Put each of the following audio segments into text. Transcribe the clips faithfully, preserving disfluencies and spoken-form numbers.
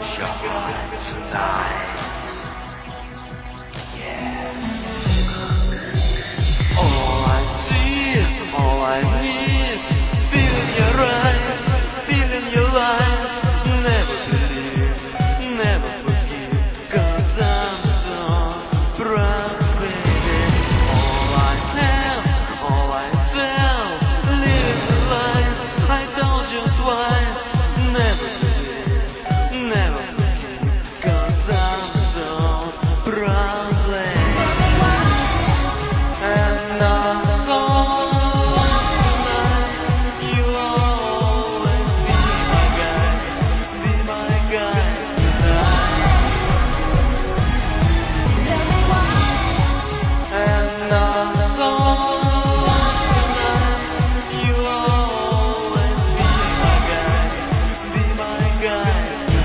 Shine tonight. Yeah. All I see, all I need, feeling your eyes, feeling your lies. Never believe, never forgive, 'cause I'm so proud, baby. All I have, all I felt, living the life I told you twice. Never believe, never forgive, 'cause I'm so proud, lady. And I'm so tonight, you always be my guy, be my guy tonight. And I'm so tonight, you always be my guy, be my guy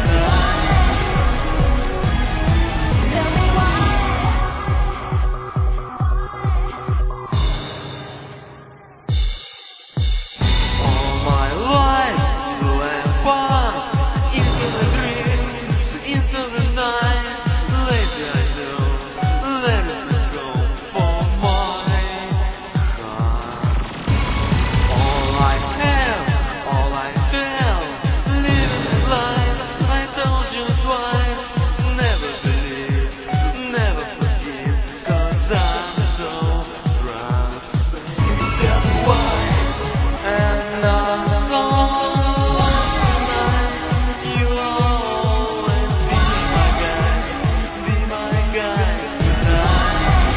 all my life, you went past into the dreams, into the night. Lately I know there is no room for my heart. All I have, all I felt, living the life I told you twice. Never believe, never forgive, 'cause I'm so proud. Tell me why. And I'm so tonight, you always be my guy, be my guy tonight.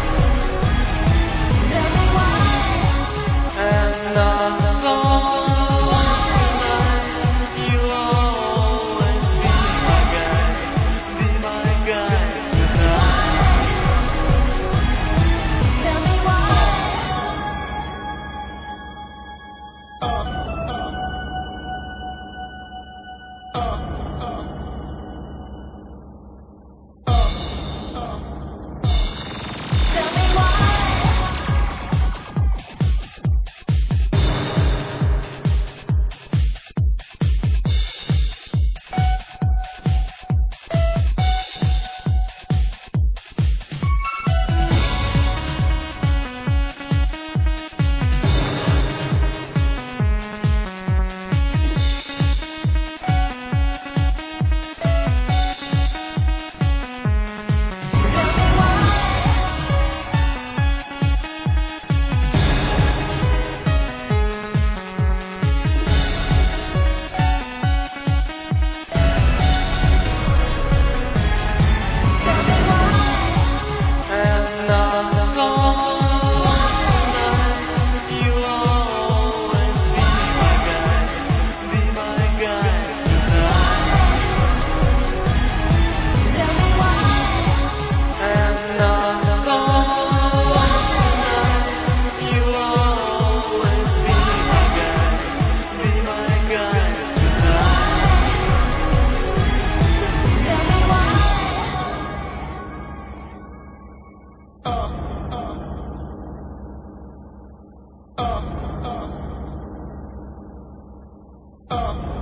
And I'm so tonight, you always be my guy, be my guy tonight. And I'm so tonight, you always be my guy, be my guy tonight. And I'm so tonight, you always be my guy, be my guy tonight.